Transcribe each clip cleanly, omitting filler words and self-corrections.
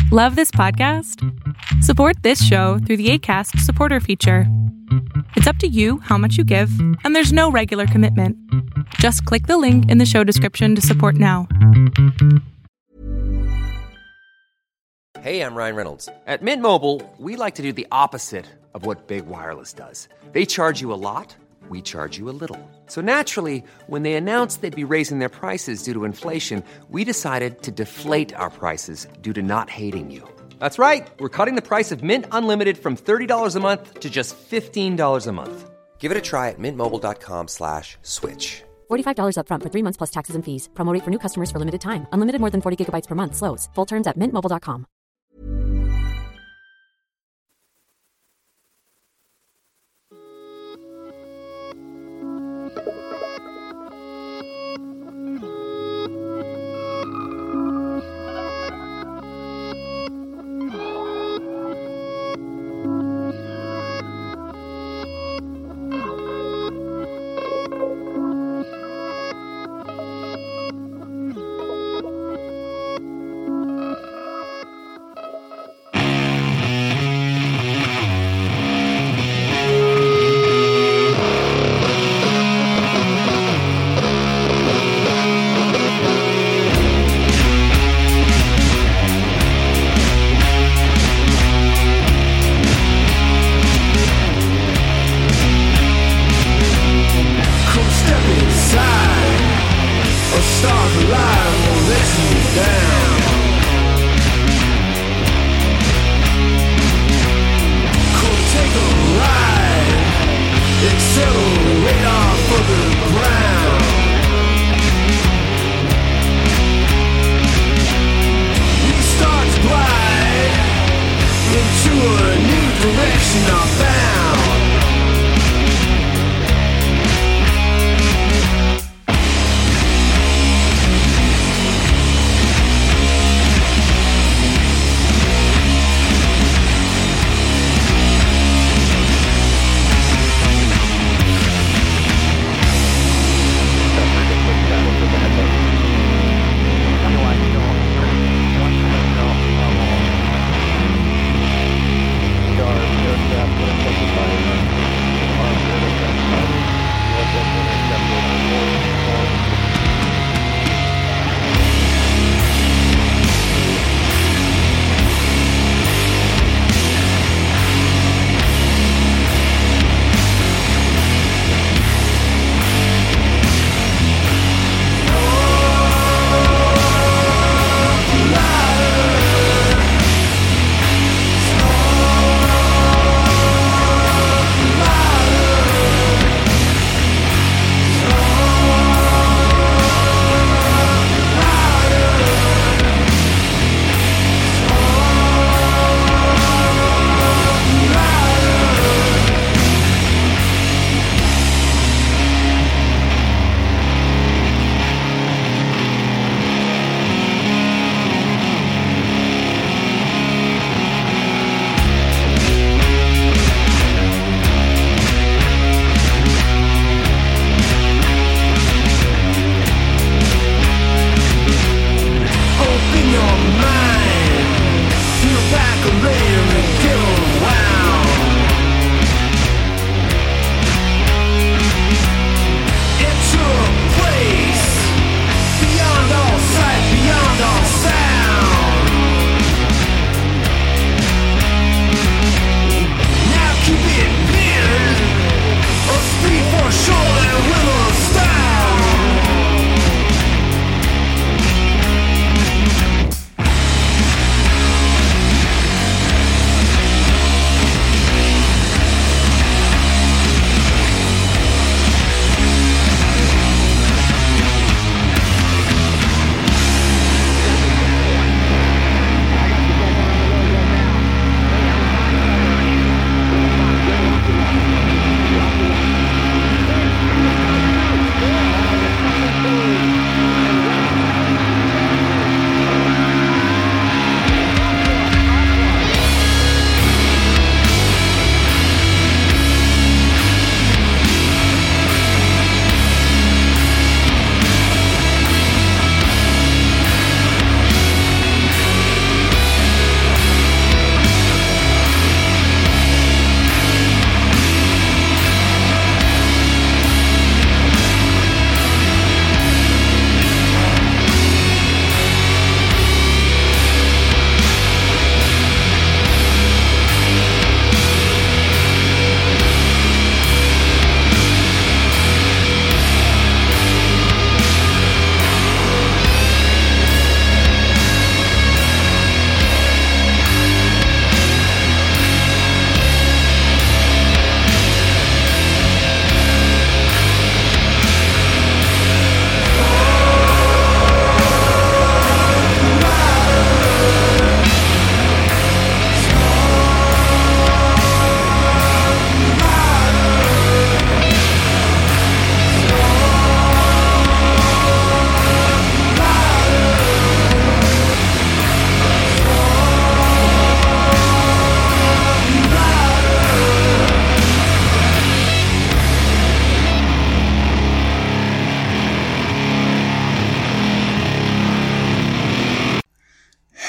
Love this podcast? Support this show through the Acast supporter feature. It's up to you how much you give, and there's no regular commitment. Just click the link in the show description to support now. Hey, I'm Ryan Reynolds. At Mint Mobile, we like to do the opposite of what Big Wireless does. They charge you a lot, we charge you a little. So naturally, when they announced they'd be raising their prices due to inflation, we decided to deflate our prices due to not hating you. That's right. We're cutting the price of Mint Unlimited from $30 a month to just $15 a month. Give it a try at mintmobile.com/switch. $45 up front for 3 months plus taxes and fees. Promo rate for new customers for limited time. Unlimited more than 40 gigabytes per month. Slows full terms at mintmobile.com.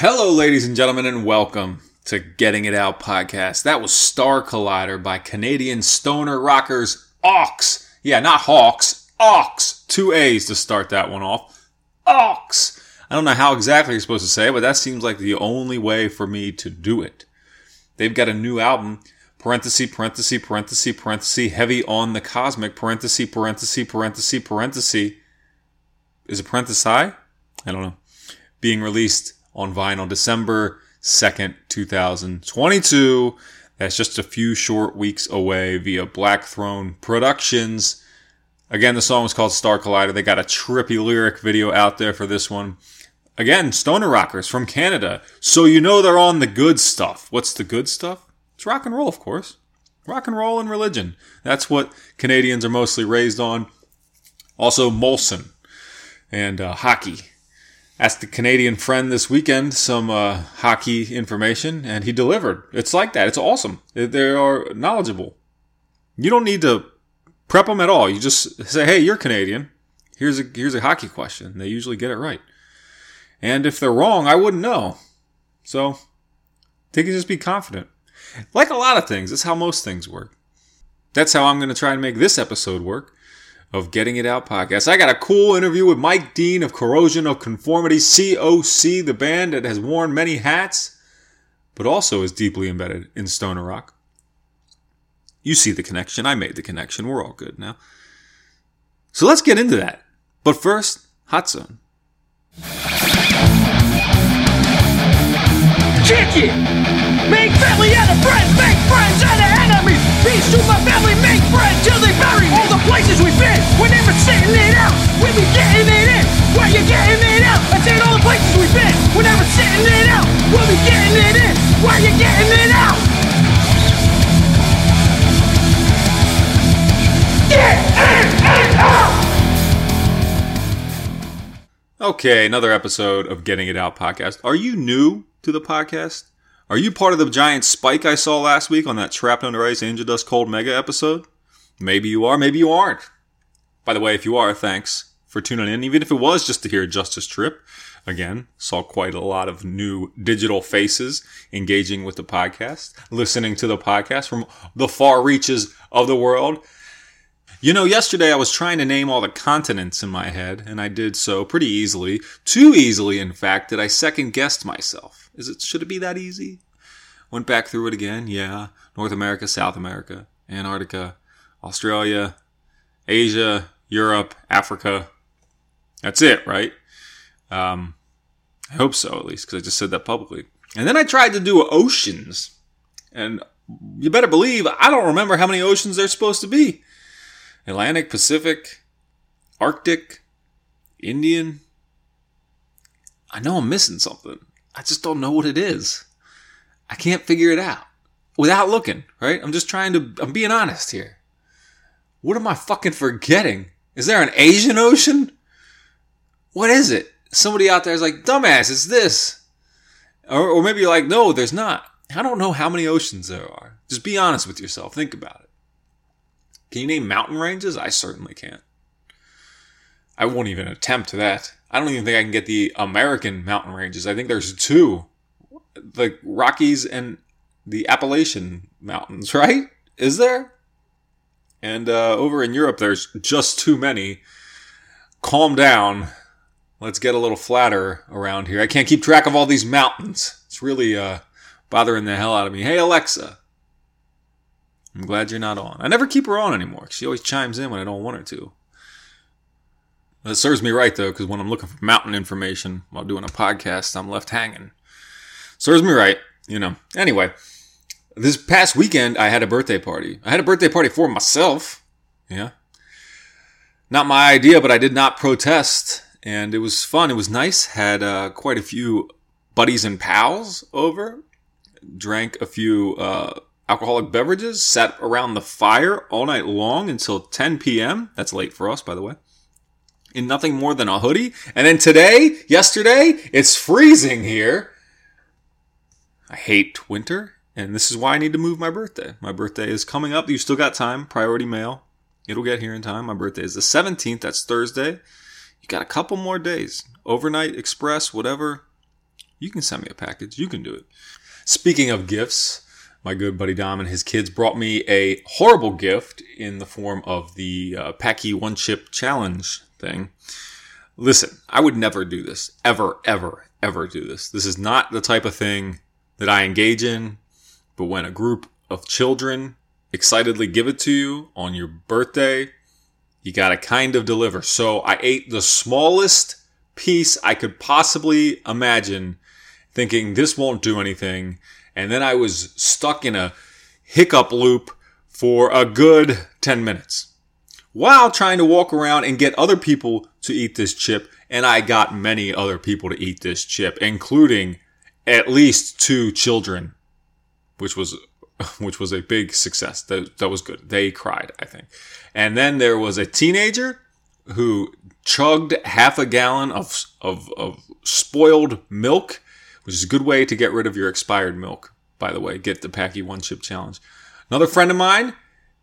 Hello, ladies and gentlemen, and welcome to Getting It Out podcast. That was Star Collider by Canadian stoner rockers Aux. Yeah, not Hawks, Aux. 2 A's to start that one off. Aux. I don't know how exactly you're supposed to say it, but that seems like the only way for me to do it. They've got a new album, parenthesis, heavy on the cosmic, parenthesis. Is it parenthesis? I don't know. Being released on vinyl December 2nd, 2022. That's just a few short weeks away via Black Throne Productions. Again, the song was called Star Collider. They got a trippy lyric video out there for this one. Again, stoner rockers from Canada. So you know they're on the good stuff. What's the good stuff? It's rock and roll, of course. Rock and roll and religion. That's what Canadians are mostly raised on. Also, Molson and hockey. Asked the Canadian friend this weekend some hockey information, and he delivered. It's like that. It's awesome. They are knowledgeable. You don't need to prep them at all. You just say, hey, you're Canadian. Here's a hockey question. They usually get it right. And if they're wrong, I wouldn't know. So they can just be confident. Like a lot of things. That's how most things work. That's how I'm going to try and make this episode work of Getting It Out podcast. I got a cool interview with Mike Dean of Corrosion of Conformity, COC, the band that has worn many hats, but also is deeply embedded in stoner rock. You see the connection. I made the connection. We're all good now. So let's get into that. But first, Hot Zone. Kick it! Make family out of friends, make friends out of enemies. Peace to my family, make friends till they bury me. All the places we've been, we're never sitting it out. We be getting it in, where you getting it out. I said all the places we've been, we're never sitting it out. We'll be getting it in, where you getting it out. Get it out! Okay, another episode of Getting It Out podcast. Are you new to the podcast? Are you part of the giant spike I saw last week on that Trapped Under Ice Angel Dust Cold Mega episode? Maybe you are, maybe you aren't. By the way, if you are, thanks for tuning in. Even if it was just to hear Justice Trip. Again, saw quite a lot of new digital faces engaging with the podcast, listening to the podcast from the far reaches of the world. You know, yesterday I was trying to name all the continents in my head, and I did so pretty easily. Too easily, in fact, that I second-guessed myself. Should it be that easy? Went back through it again. Yeah. North America, South America, Antarctica, Australia, Asia, Europe, Africa. That's it, right? I hope so, at least, because I just said that publicly. And then I tried to do oceans. And you better believe I don't remember how many oceans there's supposed to be. Atlantic, Pacific, Arctic, Indian. I know I'm missing something. I just don't know what it is. I can't figure it out without looking, right? I'm being honest here. What am I fucking forgetting? Is there an Asian Ocean? What is it? Somebody out there is like, dumbass, it's this. Or maybe you're like, no, there's not. I don't know how many oceans there are. Just be honest with yourself. Think about it. Can you name mountain ranges? I certainly can't. I won't even attempt that. I don't even think I can get the American mountain ranges. I think there's two. The Rockies and the Appalachian Mountains, right? Is there? And over in Europe, there's just too many. Calm down. Let's get a little flatter around here. I can't keep track of all these mountains. It's really bothering the hell out of me. Hey, Alexa. I'm glad you're not on. I never keep her on anymore. She always chimes in when I don't want her to. That serves me right, though, because when I'm looking for mountain information while doing a podcast, I'm left hanging. Serves me right, you know. Anyway, this past weekend, I had a birthday party. I had a birthday party for myself. Yeah. Not my idea, but I did not protest. And it was fun. It was nice. Had quite a few buddies and pals over. Drank a few alcoholic beverages. Sat around the fire all night long until 10 p.m. That's late for us, by the way. In nothing more than a hoodie. And then yesterday, it's freezing here. I hate winter. And this is why I need to move my birthday. My birthday is coming up. You still got time. Priority mail. It'll get here in time. My birthday is the 17th. That's Thursday. You got a couple more days. Overnight express, whatever. You can send me a package. You can do it. Speaking of gifts, my good buddy Dom and his kids brought me a horrible gift in the form of the Packy One Chip Challenge thing. Listen, I would never do this. Ever, ever, ever do this. This is not the type of thing that I engage in. But when a group of children excitedly give it to you on your birthday, you gotta kind of deliver. So I ate the smallest piece I could possibly imagine, thinking this won't do anything. And then I was stuck in a hiccup loop for a good 10 minutes while trying to walk around and get other people to eat this chip. And I got many other people to eat this chip, including at least 2 children, which was a big success. That was good. They cried, I think. And then there was a teenager who chugged half a gallon of spoiled milk, which is a good way to get rid of your expired milk, by the way. Get the Packy One Chip Challenge. Another friend of mine,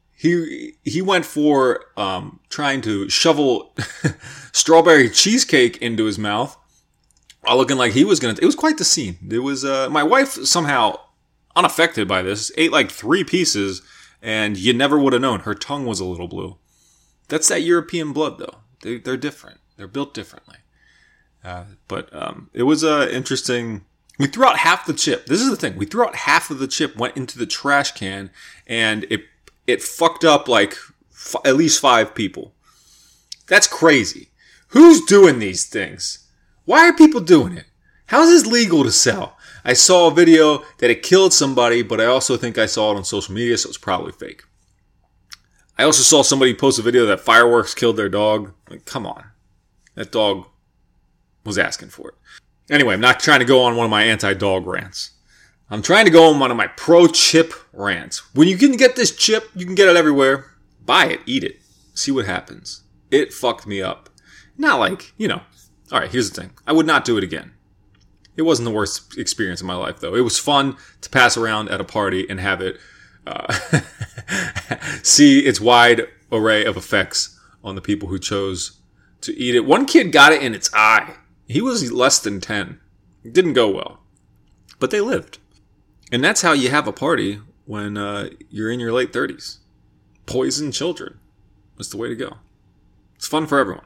he went for trying to shovel strawberry cheesecake into his mouth while looking like he was it was quite the scene. It was my wife, somehow unaffected by this, ate like 3 pieces, and you never would have known. Her tongue was a little blue. That's that European blood, though. They're different. They're built differently. But it was interesting. We threw out half the chip. This is the thing. We threw out half of the chip, went into the trash can, and it fucked up like at least 5 people. That's crazy. Who's doing these things? Why are people doing it? How is this legal to sell? I saw a video that it killed somebody, but I also think I saw it on social media, so it's probably fake. I also saw somebody post a video that fireworks killed their dog. Like, come on. That dog was asking for it. Anyway, I'm not trying to go on one of my anti-dog rants. I'm trying to go on one of my pro-chip rants. When you can get this chip, you can get it everywhere. Buy it, eat it, see what happens. It fucked me up. Not like, Alright, here's the thing. I would not do it again. It wasn't the worst experience of my life, though. It was fun to pass around at a party and have it see its wide array of effects on the people who chose to eat it. One kid got it in its eye. He was less than 10. It didn't go well. But they lived. And that's how you have a party when you're in your late 30s. Poison children. That's the way to go. It's fun for everyone.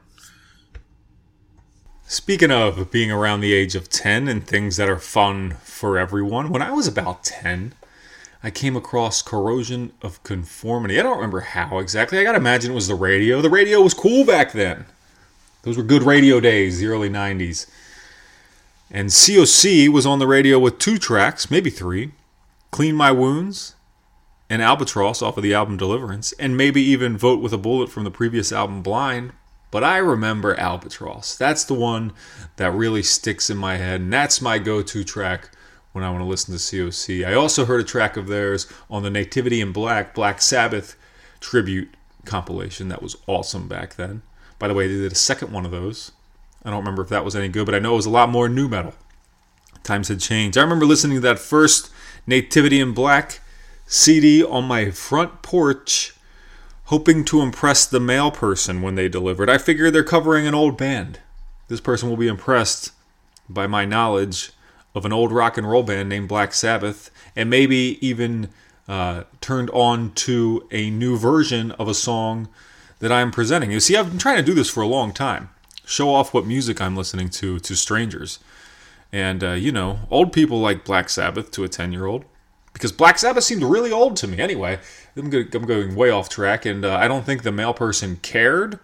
Speaking of being around the age of 10 and things that are fun for everyone, when I was about 10, I came across Corrosion of Conformity. I don't remember how exactly. I gotta imagine it was the radio. The radio was cool back then. Those were good radio days, the early 90s. And COC was on the radio with 2 tracks, maybe 3. Clean My Wounds and Albatross off of the album Deliverance. And maybe even Vote with a Bullet from the previous album Blind. But I remember Albatross. That's the one that really sticks in my head. And that's my go-to track when I want to listen to COC. I also heard a track of theirs on the Nativity in Black Sabbath tribute compilation. That was awesome back then. By the way, they did a second one of those. I don't remember if that was any good, but I know it was a lot more nu metal. Times had changed. I remember listening to that first Nativity in Black CD on my front porch, hoping to impress the mail person when they delivered. I figure they're covering an old band. This person will be impressed by my knowledge of an old rock and roll band named Black Sabbath, and maybe even turned on to a new version of a song that I'm presenting. You see, I've been trying to do this for a long time. Show off what music I'm listening to strangers. And, old people like Black Sabbath to a 10-year-old. Because Black Sabbath seemed really old to me. Anyway, I'm going way off track, and I don't think the mail person cared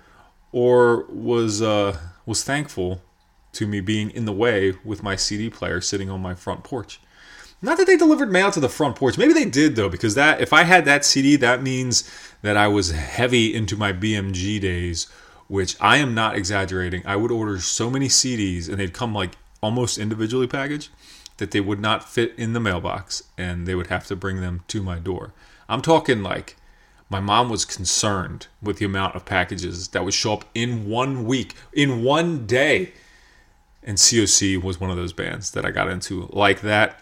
or was thankful to me being in the way with my CD player sitting on my front porch. Not that they delivered mail to the front porch. Maybe they did, though, because that if I had that CD, that means that I was heavy into my BMG days, which I am not exaggerating. I would order so many CDs, and they'd come like almost individually packaged, that they would not fit in the mailbox, and they would have to bring them to my door. I'm talking like my mom was concerned with the amount of packages that would show up in 1 week, in one day. And COC was one of those bands that I got into like that.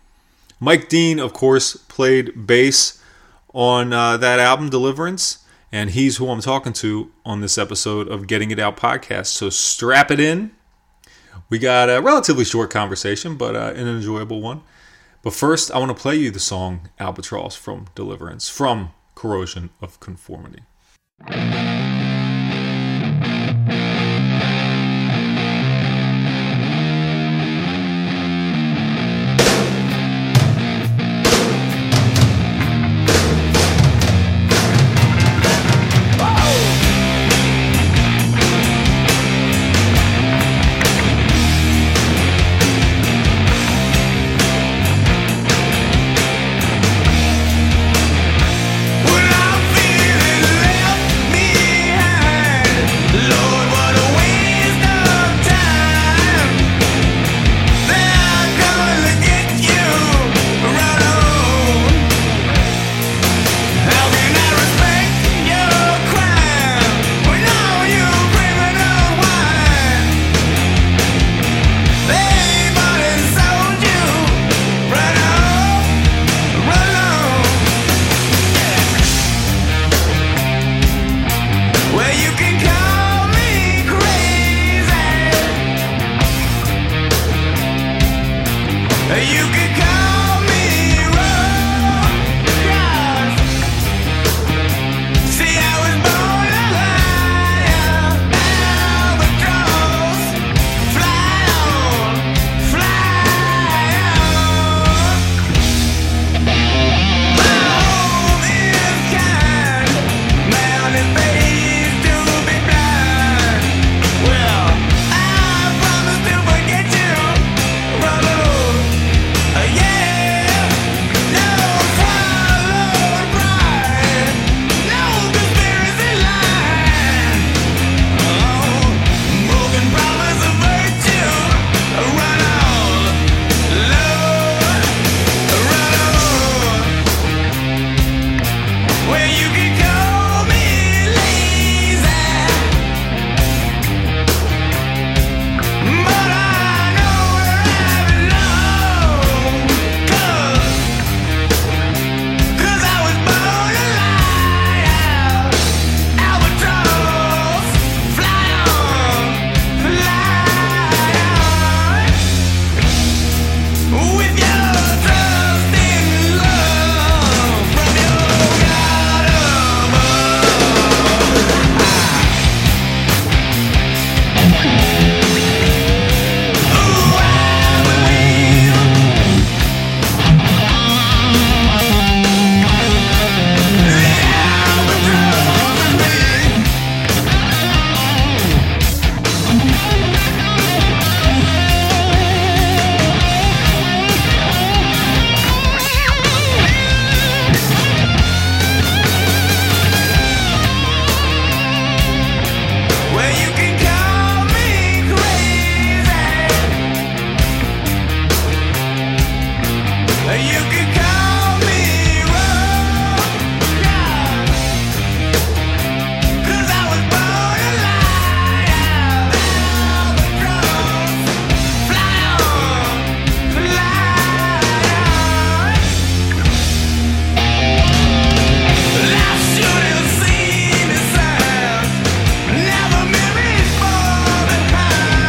Mike Dean, of course, played bass on that album, Deliverance, and he's who I'm talking to on this episode of Getting It Out podcast. So strap it in. We got a relatively short conversation, but an enjoyable one. But first, I want to play you the song Albatross from Deliverance, from Corrosion of Conformity.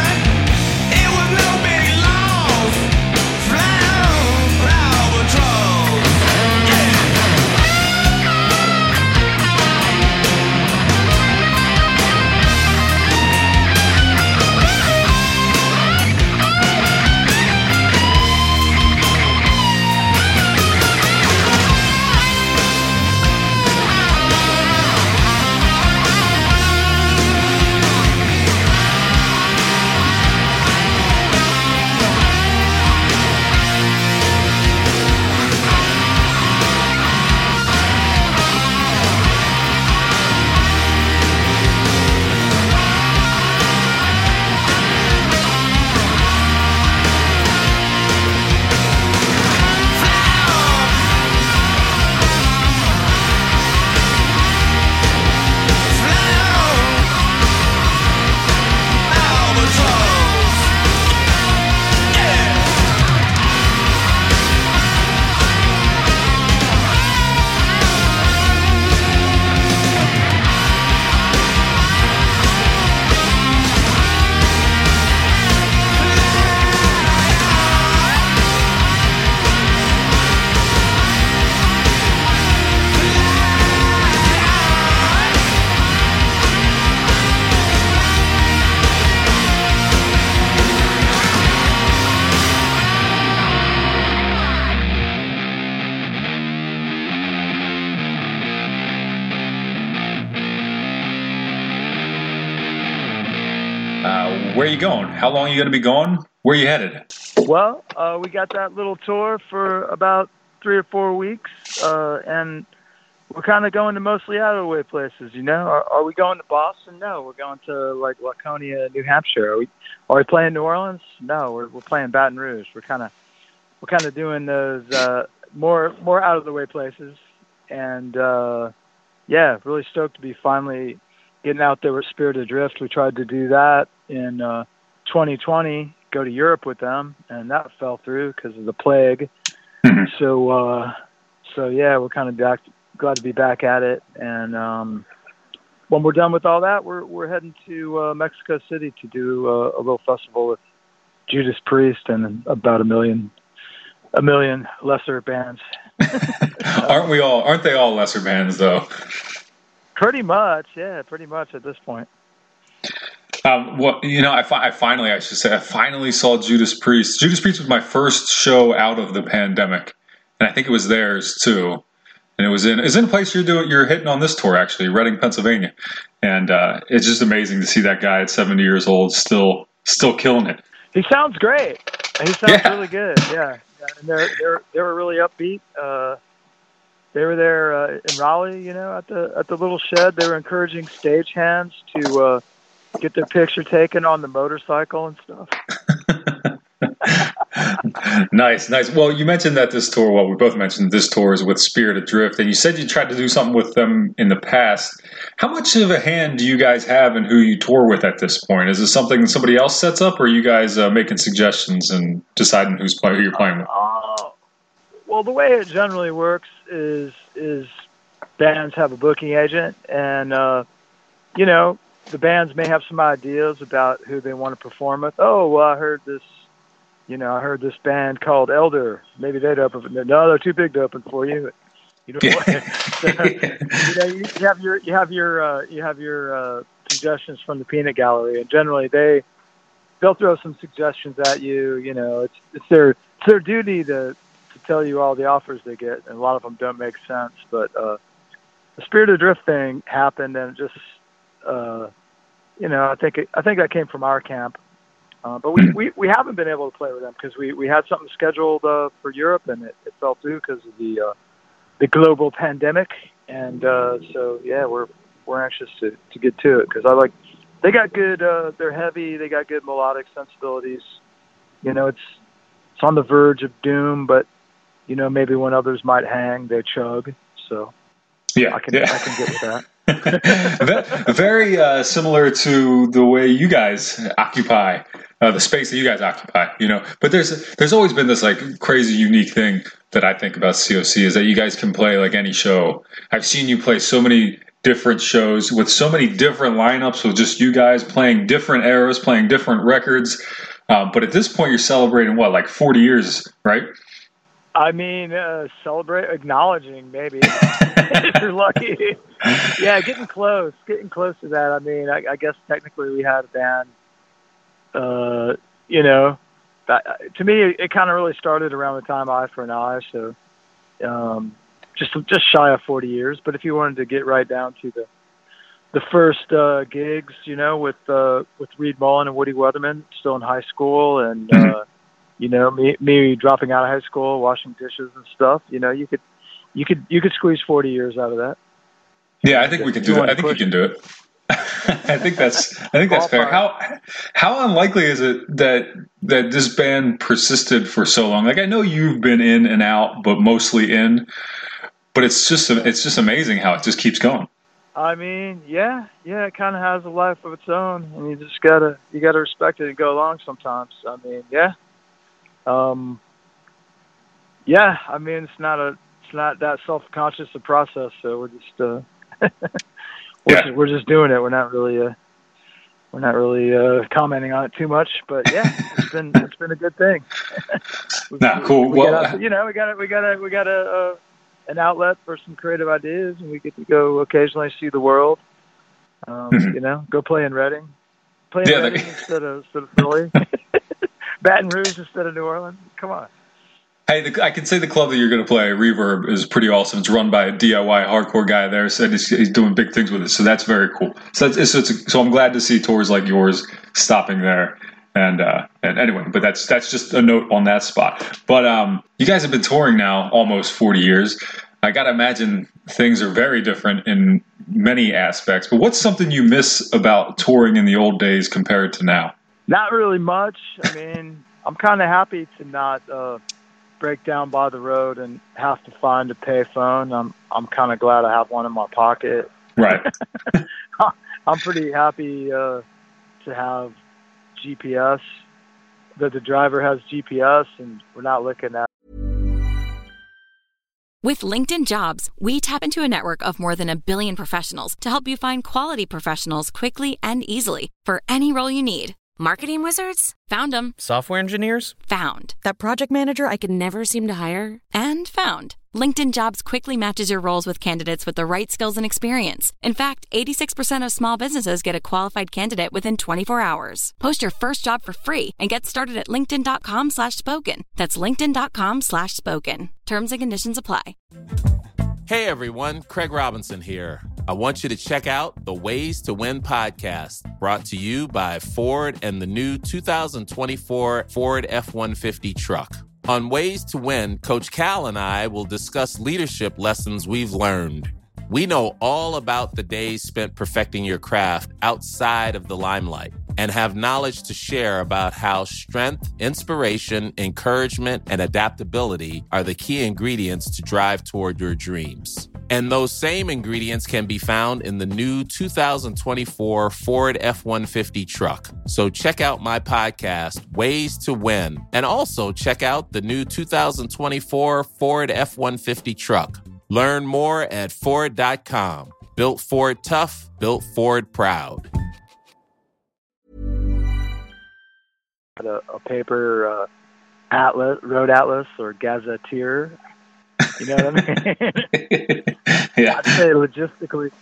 Albatross. where are you going? How long are you going to be gone? Where are you headed? Well, we got that little tour for about 3 or 4 weeks, and we're kind of going to mostly out-of-the-way places, you know. Are we going to Boston? No, we're going to, like, Laconia, New Hampshire. Are we playing New Orleans? No, we're playing Baton Rouge. We're kind of doing those more out-of-the-way places, and really stoked to be finally getting out there with Spirit Adrift. We tried to do that in 2020, go to Europe with them, and that fell through because of the plague. Mm-hmm. So we're kind of glad to be back at it. And when we're done with all that, we're heading to Mexico City to do a little festival with Judas Priest and about a million lesser bands. Aren't they all lesser bands though? Pretty much at this point. I finally saw Judas Priest. Judas Priest was my first show out of the pandemic, and I think it was theirs too. And it was in a place you're hitting on this tour, actually, Reading, Pennsylvania. And it's just amazing to see that guy at 70 years old still killing it. He sounds great. He sounds really good. Yeah. And they were really upbeat. They were there in Raleigh, you know, at the little shed. They were encouraging stagehands to get their picture taken on the motorcycle and stuff. Nice. Well, you mentioned that this tour, we both mentioned this tour is with Spirit Adrift, and you said you tried to do something with them in the past. How much of a hand do you guys have in who you tour with at this point? Is this something somebody else sets up, or are you guys making suggestions and deciding who you're playing with? Well, the way it generally works is bands have a booking agent, and you know, the bands may have some ideas about who they want to perform with. Oh, well, I heard this band called Elder. Maybe they'd open. No, they're too big to open for you. You know, you have your suggestions from the peanut gallery, and generally they'll throw some suggestions at you. You know, it's their duty to tell you all the offers they get, and a lot of them don't make sense. But the Spirit Adrift thing happened, and it just I think that came from our camp. But we haven't been able to play with them because we had something scheduled for Europe, and it fell through because of the global pandemic. And we're anxious to get to it because they got good. They're heavy. They got good melodic sensibilities. You know, it's on the verge of doom, but you know, maybe when others might hang, they chug. So I can get with that. Very similar to the way you guys occupy the space that you guys occupy, you know. But there's always been this like crazy unique thing that I think about COC is that you guys can play like any show. I've seen you play so many different shows with so many different lineups with just you guys playing different eras, playing different records. But at this point, you're celebrating like 40 years, right? I mean, acknowledging maybe if you're lucky. Yeah, getting close to that. I mean, I guess technically we had a band. You know, to me, it kind of really started around the time Eye for an Eye. So, just shy of 40 years. But if you wanted to get right down to the first gigs, you know, with Reed Mullin and Woody Weatherman, still in high school, and you know, me dropping out of high school, washing dishes and stuff. You know, you could squeeze 40 years out of that. Yeah, I think we can do that. I think you can do it. I think that's fair. How unlikely is it that this band persisted for so long? Like, I know you've been in and out, but mostly in. But it's just amazing how it just keeps going. I mean, yeah, it kind of has a life of its own, and you just gotta respect it and go along sometimes. I mean, yeah. I mean, it's not that self-conscious a process, so we're just we're just doing it. We're not really commenting on it too much, but yeah, it's been a good thing. Cool. We got an outlet for some creative ideas, and we get to go occasionally see the world. You know, go play in Reading, instead of Philly. Baton Rouge instead of New Orleans. Come on. Hey, I can say the club that you're going to play, Reverb, is pretty awesome. It's run by a DIY hardcore guy there, so he's doing big things with it. So that's very cool. So I'm glad to see tours like yours stopping there. And anyway, but that's just a note on that spot. But you guys have been touring now almost 40 years. I got to imagine things are very different in many aspects. But what's something you miss about touring in the old days compared to now? Not really much. I mean, I'm kind of happy to not break down by the road and have to find a payphone. I'm kind of glad I have one in my pocket. Right. I'm pretty happy to have GPS, that the driver has GPS and we're not looking at. With LinkedIn Jobs, we tap into a network of more than 1 billion professionals to help you find quality professionals quickly and easily for any role you need. Marketing wizards? Found them. Software engineers? Found. That project manager I could never seem to hire? And found. LinkedIn Jobs quickly matches your roles with candidates with the right skills and experience. In fact, 86% of small businesses get a qualified candidate within 24 hours. Post your first job for free and get started at linkedin.com/spoken. That's linkedin.com/spoken. Terms and conditions apply. Hey everyone, Craig Robinson here. I want you to check out the Ways to Win podcast, brought to you by Ford and the new 2024 Ford F-150 truck. On Ways to Win, Coach Cal and I will discuss leadership lessons we've learned. We know all about the days spent perfecting your craft outside of the limelight and have knowledge to share about how strength, inspiration, encouragement, and adaptability are the key ingredients to drive toward your dreams. And those same ingredients can be found in the new 2024 Ford F-150 truck. So check out my podcast, Ways to Win, and also check out the new 2024 Ford F-150 truck. Learn more at Ford.com. Built Ford tough, built Ford proud. A paper atlas, road atlas, or gazetteer. You know what I mean? Yeah. I'd say logistically,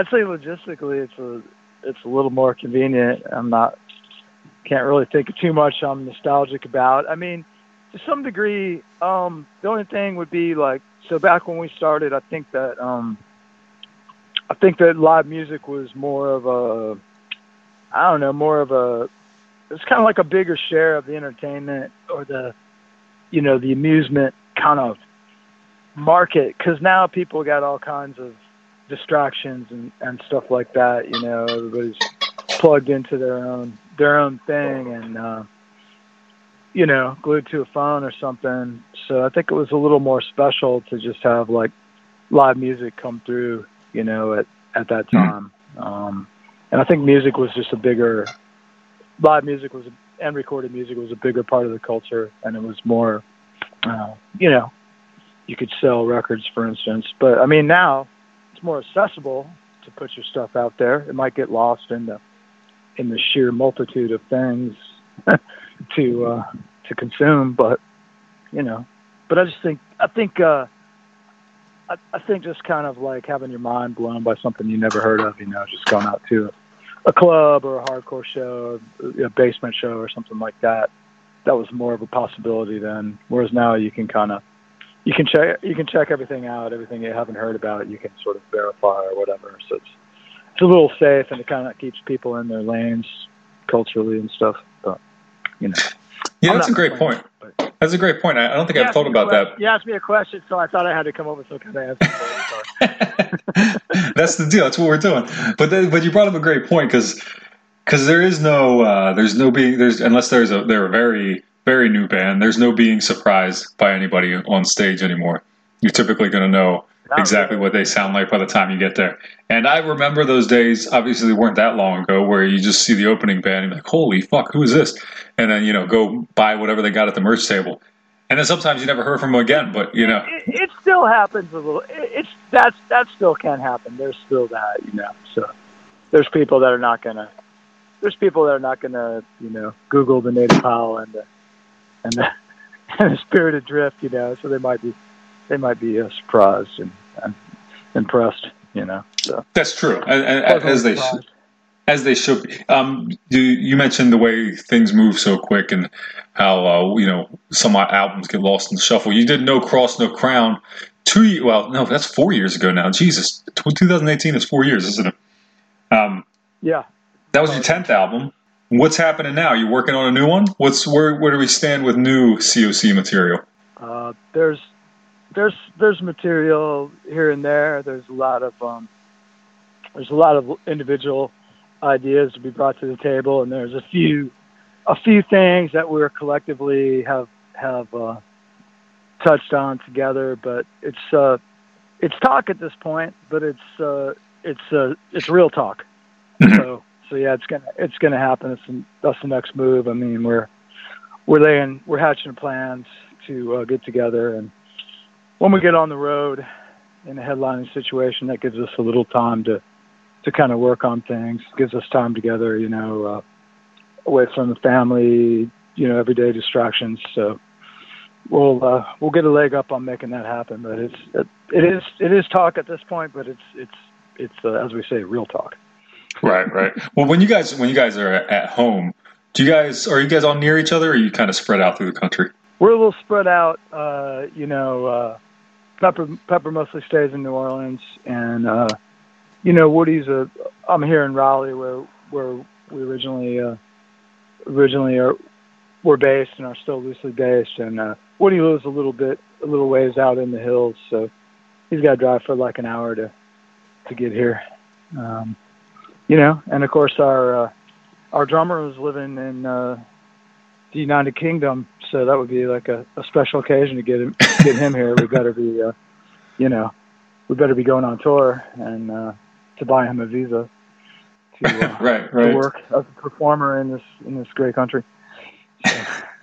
it's a little more convenient. Can't really think of too much I'm nostalgic about. I mean, to some degree, the only thing would be like, so back when we started, I think that live music was more of a, it's kind of like a bigger share of the entertainment or the amusement kind of market. 'Cause now people got all kinds of distractions and stuff like that. You know, everybody's plugged into their own thing and, glued to a phone or something. So I think it was a little more special to just have like live music come through, at that time. And I think music was just live music and recorded music was a bigger part of the culture, and it was more, you could sell records, for instance. But I mean, now it's more accessible to put your stuff out there. It might get lost in the sheer multitude of things to consume, but I think just kind of like having your mind blown by something you never heard of, just going out to a club or a hardcore show, a basement show or something like that. That was more of a possibility then. Whereas now you can check everything out, everything you haven't heard about, you can sort of verify or whatever. So it's a little safe, and it kind of keeps people in their lanes culturally and stuff. But yeah, that's a great point. That's a great point. I don't think I've thought about that. You asked me a question, so I thought I had to come up with some kind of answer. That's the deal. That's what we're doing. But you brought up a great point because there is no unless they're a very, very new band. There's no being surprised by anybody on stage anymore. You're typically going to know exactly what they sound like by the time you get there. And I remember those days. Obviously, they weren't that long ago, where you just see the opening band and you're like, "Holy fuck, who is this?" And then go buy whatever they got at the merch table. And then sometimes you never heard from them again. But it still happens a little. That still can happen. There's still that, So there's people that are not gonna. Google the Native Powell and the Spirited Drift, So they might be surprised and impressed, So that's true, as they As they should be. You mentioned the way things move so quick and how some albums get lost in the shuffle. You did No Cross, No Crown. That's 4 years ago now. Jesus, 2018 is 4 years, isn't it? Yeah. That was your 10th album. What's happening now? You working on a new one? Where do we stand with new COC material? There's material here and there. There's a lot of individual ideas to be brought to the table, and there's a few things that we're collectively have touched on together. But it's talk at this point, but it's real talk. So yeah, it's gonna happen. That's the next move. I mean, we're hatching plans to get together, and when we get on the road in a headlining situation, that gives us a little time to kind of work on things. Gives us time together, away from the family, everyday distractions. So we'll get a leg up on making that happen. But it is talk at this point, but it's as we say, real talk. Right. Well, when you guys are at home, are you guys all near each other, or are you kind of spread out through the country? We're a little spread out. Pepper mostly stays in New Orleans, and Woody's I'm here in Raleigh, where we originally were based and are still loosely based. And Woody lives a little ways out in the hills, so he's got to drive for like an hour to get here. And of course our drummer was living in the United Kingdom, so that would be like a special occasion to get him here. We better be going on tour and to buy him a visa to right. to work as a performer in this great country. So.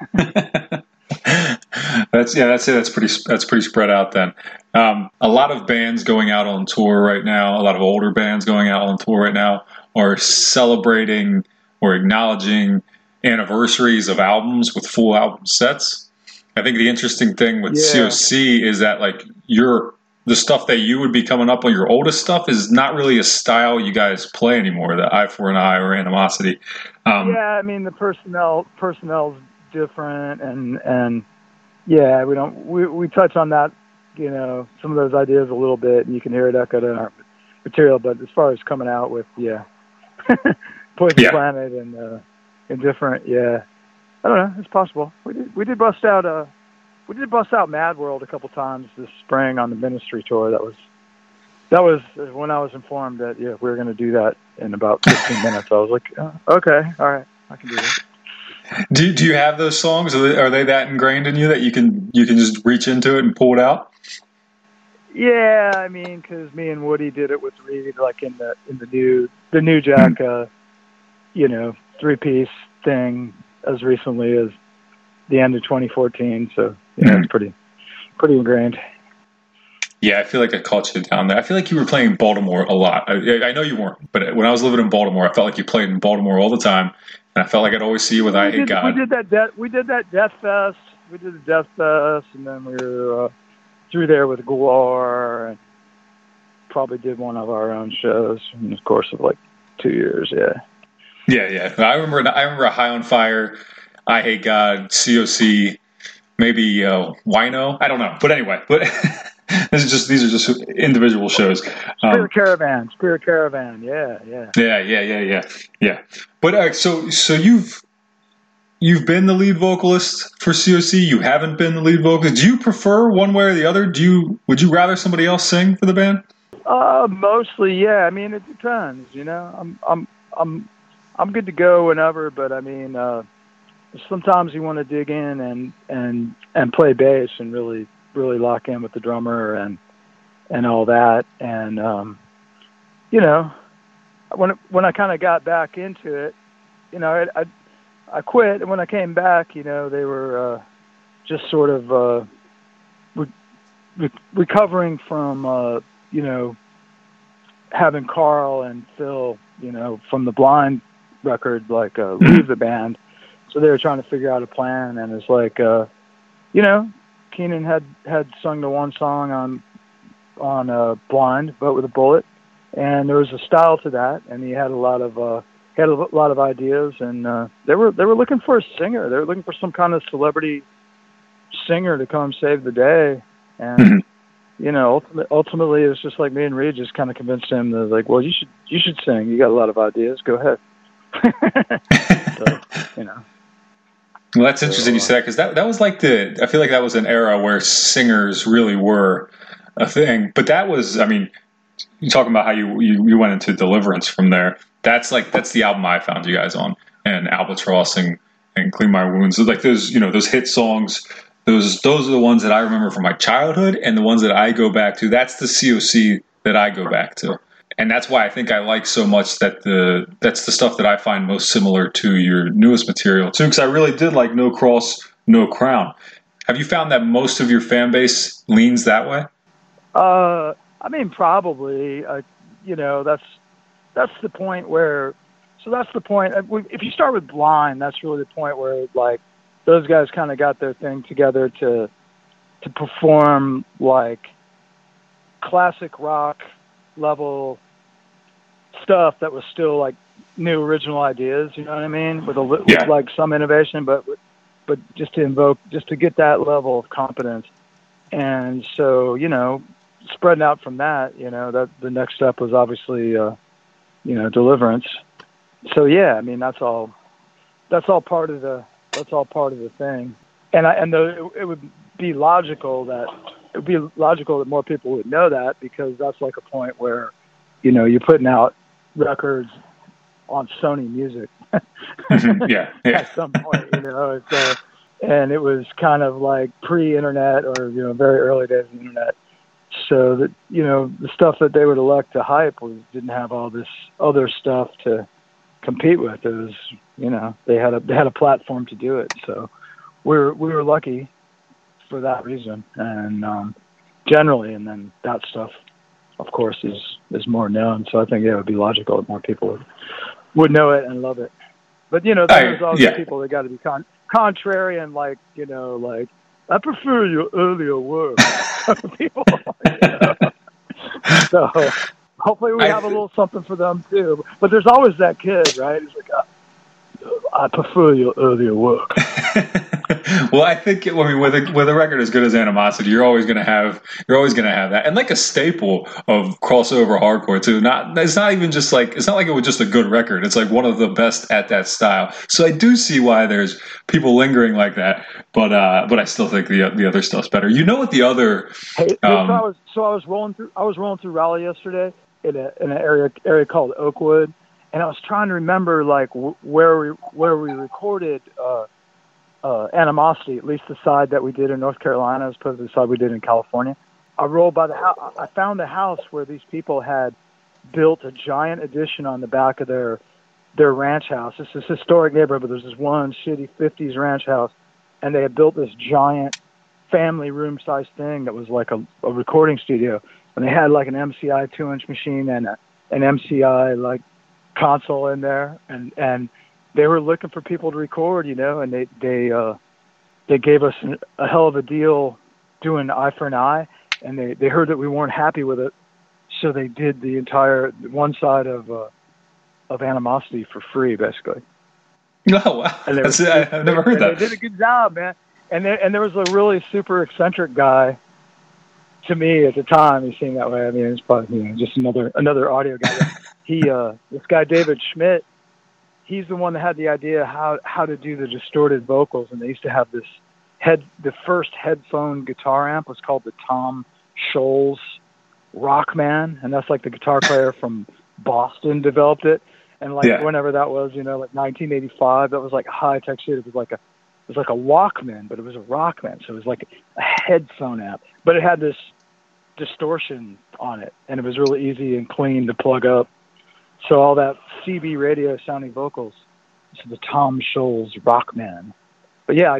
That's pretty spread out then. A lot of bands going out on tour right now, a lot of older bands going out on tour right now are celebrating or acknowledging anniversaries of albums with full album sets. I think the interesting thing with COC is that like the stuff that you would be coming up on, your oldest stuff, is not really a style you guys play anymore, the Eye for an Eye or Animosity. I mean the personnel's different, and yeah, we touch on that, some of those ideas a little bit, and you can hear it echoed in our material. But as far as coming out with Poison Planet and different, I don't know, it's possible. We did bust out Mad World a couple times this spring on the Ministry tour. That was when I was informed that we were going to do that in about 15 minutes. I was like, okay, all right, I can do that. Do you have those songs? Are they that ingrained in you that you can just reach into it and pull it out? Yeah, I mean, because me and Woody did it with Reed, like in the new Jack, 3-piece thing as recently as the end of 2014. So it's pretty ingrained. Yeah, I feel like I caught you down there. I feel like you were playing in Baltimore a lot. I know you weren't, but when I was living in Baltimore, I felt like you played in Baltimore all the time. And I felt like I'd always see you with I Hate God. We did that Death Fest. We did the Death Fest, and then we were through there with Gwar, and probably did one of our own shows in the course of like 2 years. Yeah. I remember High on Fire, I Hate God, COC, maybe Wino. I don't know, but anyway, these are just individual shows. Spirit Caravan, yeah. But so you've been the lead vocalist for COC. You haven't been the lead vocalist. Do you prefer one way or the other? Would you rather somebody else sing for the band? Mostly, yeah. I mean, it depends. I'm good to go whenever, but I mean, sometimes you want to dig in and play bass and really lock in with the drummer and all that. And when I kind of got back into it, I quit, and when I came back, they were just sort of recovering from having Carl and Phil, from the Blind record, leave the band. So they were trying to figure out a plan, and it's like, Keenan had sung the one song on Blind, Vote with a Bullet, and there was a style to that, and he had a lot of had a lot of ideas, and they were looking for a singer. They were looking for some kind of celebrity singer to come save the day. And you know, ultimately, it's just like me and Reed just kind of convinced him that, like, well, you should sing. You got a lot of ideas. Go ahead. So, you know. Well, that's interesting you said that, because that was like I feel like that was an era where singers really were a thing. But that was, I mean, you're talking about how you went into Deliverance from there. That's the album I found you guys on, and Albatross and Clean My Wounds. Like those hit songs. Those are the ones that I remember from my childhood, and the ones that I go back to. That's the COC that I go back to, and that's why I think I like so much that's the stuff that I find most similar to your newest material too. Because I really did like No Cross, No Crown. Have you found that most of your fan base leans that way? I mean, probably. You know, that's the point where. So that's the point. If you start with Blind, that's really the point where, like, those guys kind of got their thing together to perform like classic rock level stuff that was still like new original ideas. You know what I mean? With like some innovation, but just to get that level of competence. And so, you know, spreading out from that, you know, that the next step was obviously, you know, Deliverance. So yeah, I mean, that's all part of the thing. And it would be logical that more people would know that, because that's like a point where, you know, you're putting out records on Sony Music. yeah. At some point, you know. So, and it was kind of like pre-internet, or, you know, very early days of the internet. So that, you know, the stuff that they would elect to hype didn't have all this other stuff to compete with. It was, you know, they had a platform to do it. So we were lucky for that reason, and generally, and then that stuff, of course, is more known. So I think it would be logical that more people would know it and love it. But, you know, there's also people that got to be contrary and, like, you know, like, I prefer your earlier work. People, you know? So hopefully we have a little something for them too. But there's always that kid, right? He's like, I prefer your earlier work. Well, I think with a record as good as Animosity, you're always going to have that, and like a staple of crossover hardcore too. It's not like it was just a good record. It's like one of the best at that style. So I do see why there's people lingering like that, but I still think the other stuff's better. You know what the other? Hey, I was rolling through Raleigh yesterday in an area called Oakwood, and I was trying to remember like where we recorded. Animosity, at least the side that we did in North Carolina as opposed to the side we did in California. I rolled by the house. I found a house where these people had built a giant addition on the back of their ranch house. It's this historic neighborhood, but there's this one shitty 50s ranch house, and they had built this giant family room sized thing that was like a recording studio. And they had like an MCI 2-inch machine and an MCI like console in there, and they were looking for people to record, you know, and they gave us a hell of a deal doing Eye for an Eye, and they heard that we weren't happy with it, so they did the entire one side of Animosity for free, basically. Oh, wow. I've never heard that. They did a good job, man. And there was a really super eccentric guy to me at the time. He seemed that way. I mean, it's probably, you know, just another audio guy. This guy David Schmidt. He's the one that had the idea how to do the distorted vocals, and they used to have the first headphone guitar amp was called the Tom Scholz Rockman, and that's like the guitar player from Boston developed it, and like whenever that was, you know, like 1985, that was like high tech shit. It was like a Walkman, but it was a Rockman, so it was like a headphone amp, but it had this distortion on it, and it was really easy and clean to plug up. So all that CB radio sounding vocals, so the Tom Scholz Rockman. But yeah, I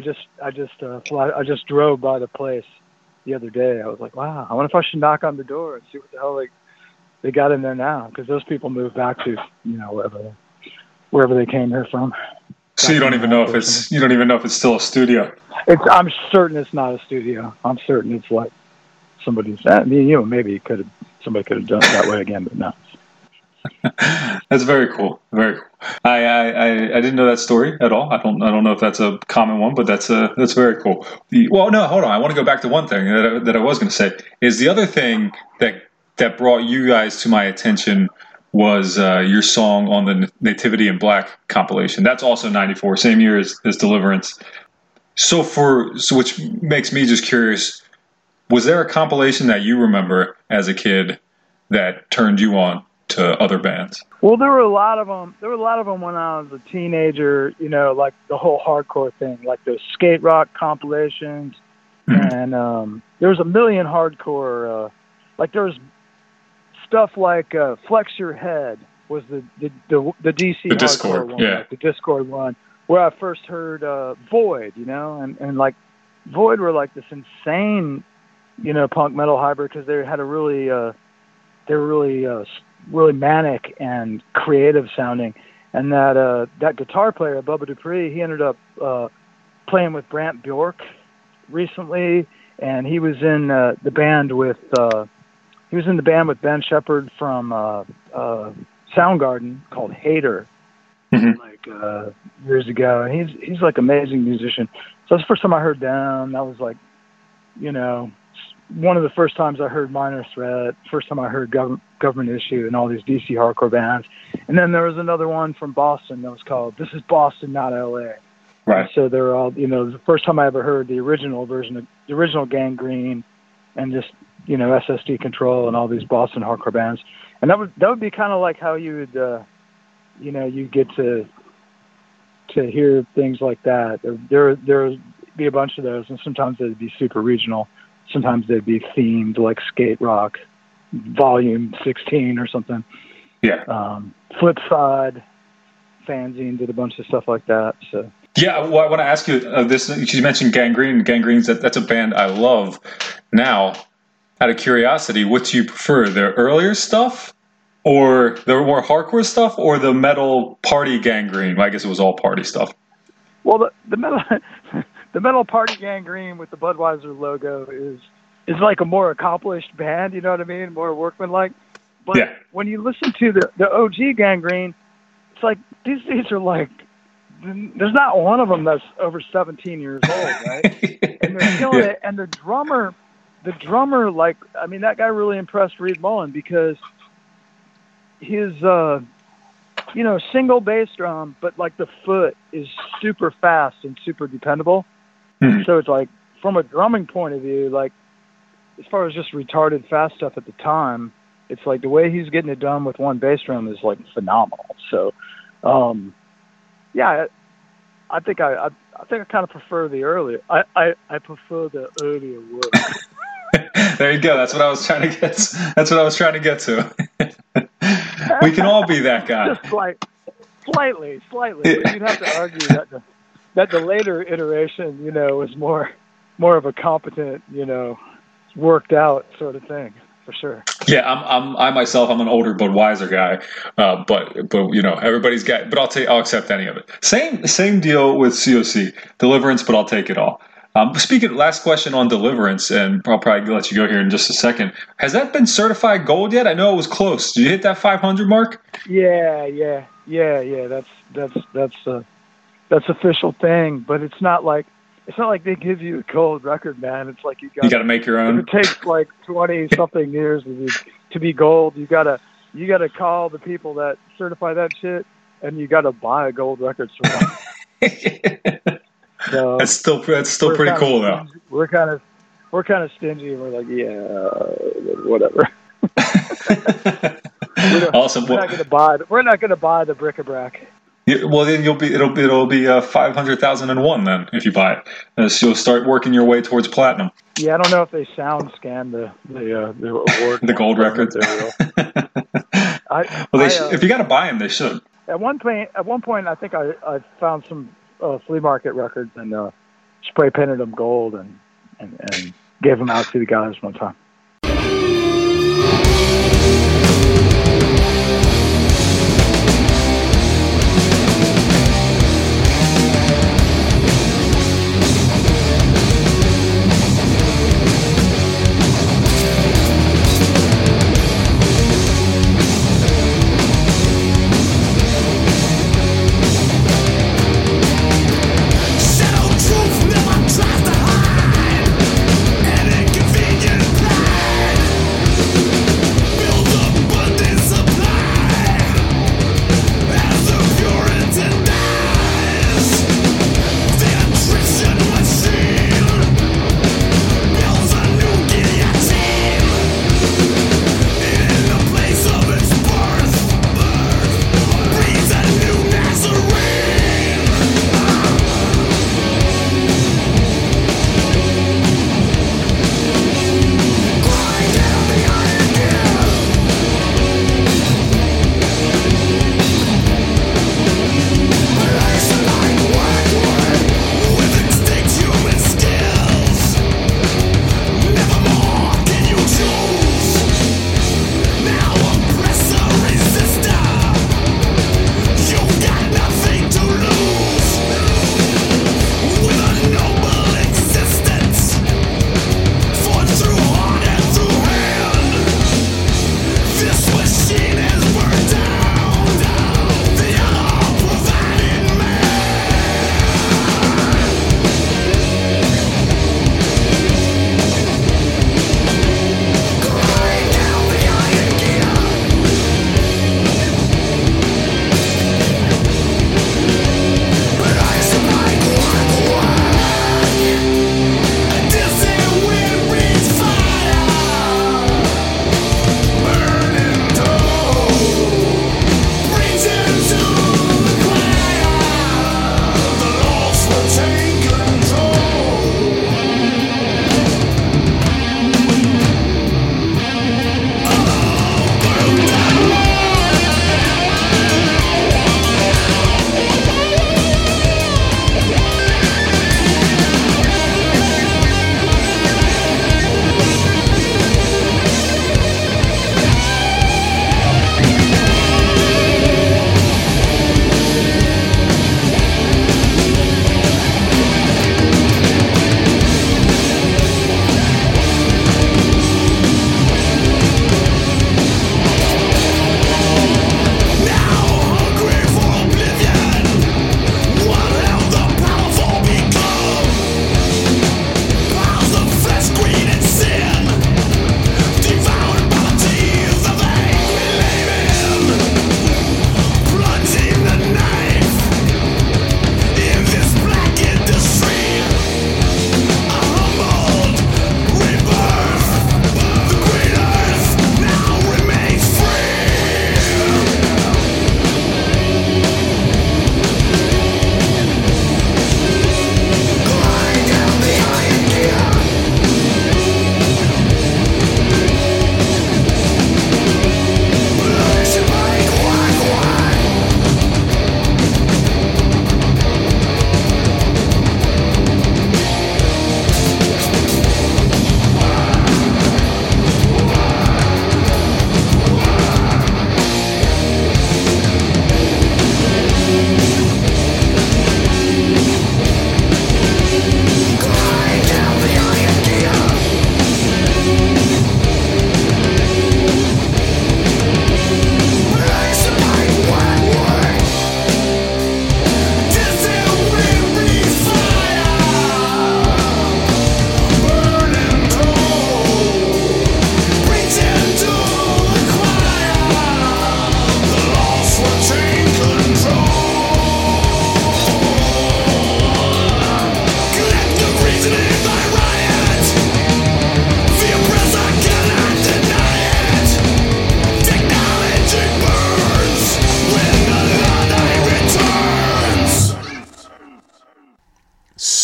just drove by the place the other day. I was like, wow, I wonder if I should knock on the door and see what the hell they got in there now, because those people moved back to, you know, wherever they came here from. So you don't even know if it's still a studio. I'm certain it's not a studio. I'm certain it's like somebody's. I mean, you know, maybe somebody could have done it that way again, but no. That's very cool. Very cool. I didn't know that story at all. I don't know if that's a common one, but that's very cool. Well, no, hold on. I want to go back to one thing that I was going to say. Is the other thing that brought you guys to my attention was your song on the Nativity in Black compilation. That's also 94, same year as Deliverance. So which makes me just curious, was there a compilation that you remember as a kid that turned you on to other bands? Well, there were a lot of them. There were a lot of them when I was a teenager, like the whole hardcore thing, like those skate rock compilations. And there was a million hardcore, like there was stuff like Flex Your Head was the DC the Discord one, like the Discord one, where I first heard Void, and like Void were like this insane, punk metal hybrid, because they had a really, they were really manic and creative sounding. And that guitar player, Bubba Dupree, he ended up playing with Brant Bjork recently, and he was in the band with Ben Shepherd from Soundgarden called Hater, years ago. And he's like an amazing musician. So that's the first time I heard them. That was like, one of the first times I heard Minor Threat, first time I heard Government Issue and all these DC hardcore bands. And then there was another one from Boston that was called This Is Boston, Not LA. Right. And so they're all, the first time I ever heard the original version of the original Gangrene and just, SSD Control and all these Boston hardcore bands. And that would be kind of like how you would, you get to hear things like that. There would be a bunch of those, and sometimes they'd be super regional. Sometimes they'd be themed, like Skate Rock, Volume 16 or something. Yeah. Flip Side, Fanzine did a bunch of stuff like that. So. Yeah, well, I want to ask you this. You mentioned Gangrene. Gangrene's that's a band I love. Now, out of curiosity, what do you prefer? The earlier stuff, or the more hardcore stuff, or the metal party Gangrene? Well, I guess it was all party stuff. Well, the metal. The metal party Gangrene with the Budweiser logo is like a more accomplished band, you know what I mean? More workmanlike. But when you listen to the OG Gangrene, it's like these are like, there's not one of them that's over 17 years old, right? And they're killing it. And the drummer, like, I mean, that guy really impressed Reed Mullen, because his, single bass drum, but like the foot is super fast and super dependable. So it's like, from a drumming point of view, like, as far as just retarded fast stuff at the time, it's like the way he's getting it done with one bass drum is like phenomenal. So, I think I kind of prefer the earlier. I prefer the earlier work. There you go. That's what I was trying to get. That's what I was trying to get to. We can all be that guy. Just slightly. But you'd have to argue that the later iteration, was more of a competent, worked out sort of thing, for sure. Yeah, I myself, I'm an older Budweiser guy, but everybody's got. But I'll accept any of it. Same deal with COC Deliverance, but I'll take it all. Speaking, last question on Deliverance, and I'll probably let you go here in just a second. Has that been certified gold yet? I know it was close. Did you hit that 500 mark? Yeah. That's official thing, but it's not like they give you a gold record, man. It's like you got to make your own. It takes like 20 something years to be gold. You gotta call the people that certify that shit, and you gotta buy a gold record certificate. So that's still pretty cool though. We're kind of stingy, and we're like, whatever. Awesome. We're not gonna buy the bric-a-brac. Yeah, well, then it'll be 500,001 then if you buy it. So you'll start working your way towards platinum. Yeah, I don't know if they sound scan the award. The gold records. If you got to buy them, they should. At one point, I think I found some flea market records and spray painted them gold and gave them out to the guys one time.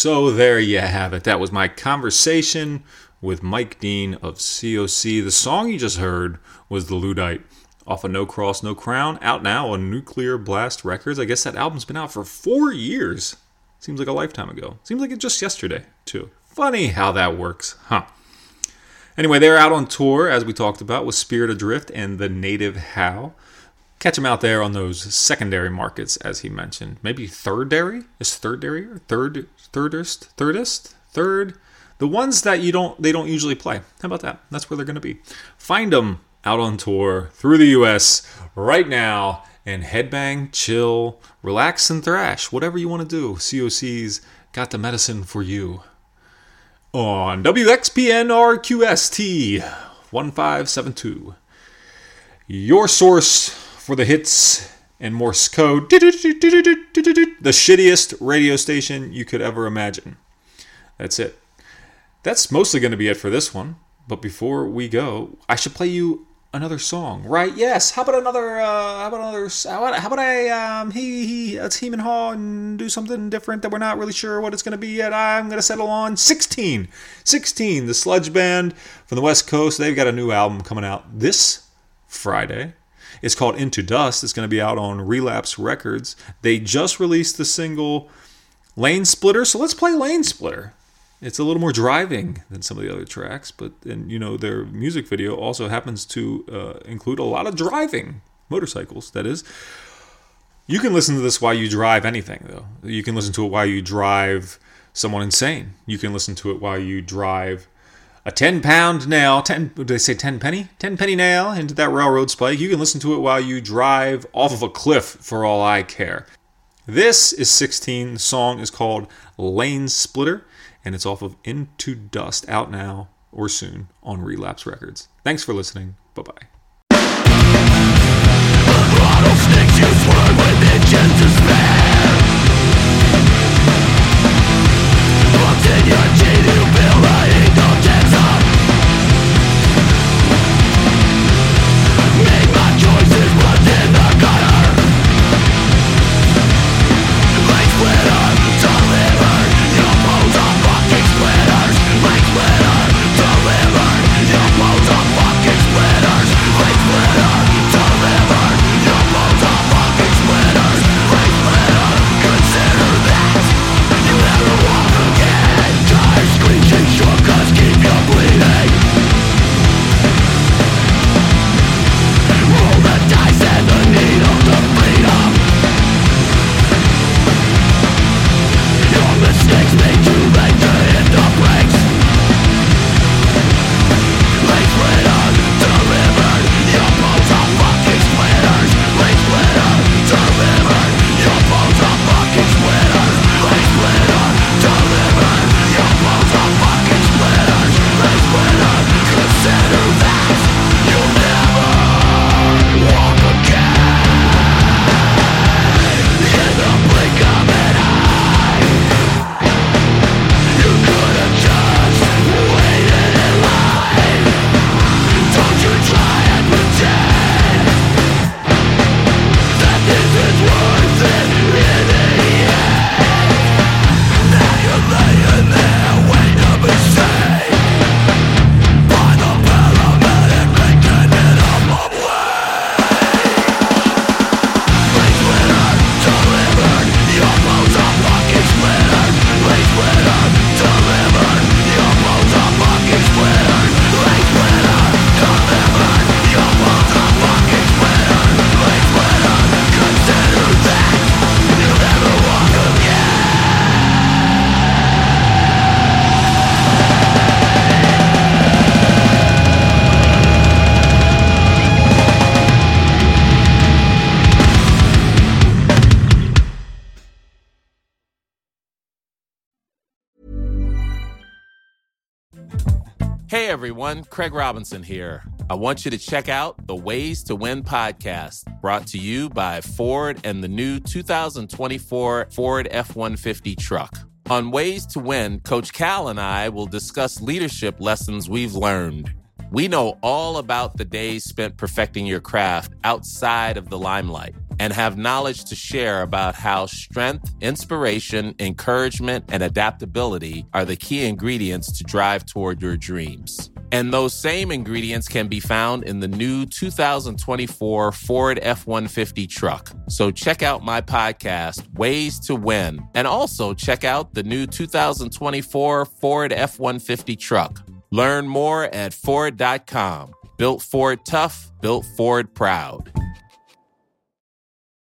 So there you have it. That was my conversation with Mike Dean of COC. The song you just heard was The Luddite off of No Cross, No Crown, out now on Nuclear Blast Records. I guess that album's been out for 4 years. Seems like a lifetime ago. Seems like it just yesterday, too. Funny how that works, huh? Anyway, they're out on tour, as we talked about, with Spirit Adrift and The Native How. Catch them out there on those secondary markets, as he mentioned. Maybe thirdary? Is thirdary? Thirdist? The ones that they don't usually play. How about that? That's where they're going to be. Find them out on tour through the U.S. right now and headbang, chill, relax, and thrash. Whatever you want to do. COC's got the medicine for you. On WXPN RQST 1572. Your source for the hits and Morse code. The shittiest radio station you could ever imagine. That's it. That's mostly going to be it for this one. But before we go, I should play you another song, right? Yes. How about let's hem and haw and do something different that we're not really sure what it's going to be yet. I'm going to settle on 16, the sludge band from the West Coast. They've got a new album coming out this Friday. It's called Into Dust. It's going to be out on Relapse Records. They just released the single Lane Splitter, so let's play Lane Splitter. It's a little more driving than some of the other tracks, but their music video also happens to include a lot of driving, motorcycles, that is. You can listen to this while you drive anything, though. You can listen to it while you drive someone insane. You can listen to it while you drive a 10-pound nail, 10 penny? 10-penny nail into that railroad spike. You can listen to it while you drive off of a cliff, for all I care. This is 16. The song is called Lane Splitter, and it's off of Into Dust, out now or soon on Relapse Records. Thanks for listening. Bye-bye. Rattlesnakes you swirl with itches despair. Locked in your teeth, you feel the heat of cancer. Make my choices, blood in the gutter. Lane splitter, delivered. Your bones are fucking splitters. Lane splitter, delivered. Your bones are fucking splitters. Lane splitter, delivered. Your bones are fucking splitters. Lane splitter, consider that you never walk again. Tires screeching, shortcuts keep you bleeding. Roll the dice and the needle to freedom. Your mistakes made too late to hit the brakes. Lane splitter, delivered. Your bones are fucking splitters. Lane splitter, delivered. Your bones are fucking splitters. Lane splitter, delivered. Your bones are fucking splitters. Lane splitter, consider that you'll never walk again. In the blink of an eye, you could have just waited in line. Don't you try and pretend that this is worth it in the end. Now you're laying there waiting to be saved by the paramedic making it up of way. Lane splitter, delivered. Your bones are fucking splittered. Lane splitter, delivered. Your bones are fucking splittered. Lane splitter, delivered. Your bones are fucking splittered. Lane splitter, consider that you'll never walk again. Hey everyone, Craig Robinson here. I want you to check out the Ways to Win podcast, brought to you by Ford and the new 2024 Ford F-150 truck. On Ways to Win, Coach Cal and I will discuss leadership lessons we've learned. We know all about the days spent perfecting your craft outside of the limelight. and have knowledge to share about how strength, inspiration, encouragement, and adaptability are the key ingredients to drive toward your dreams. And those same ingredients can be found in the new 2024 Ford F-150 truck. So check out my podcast, Ways to Win, and also check out the new 2024 Ford F-150 truck. Learn more at Ford.com. Built Ford tough, built Ford proud.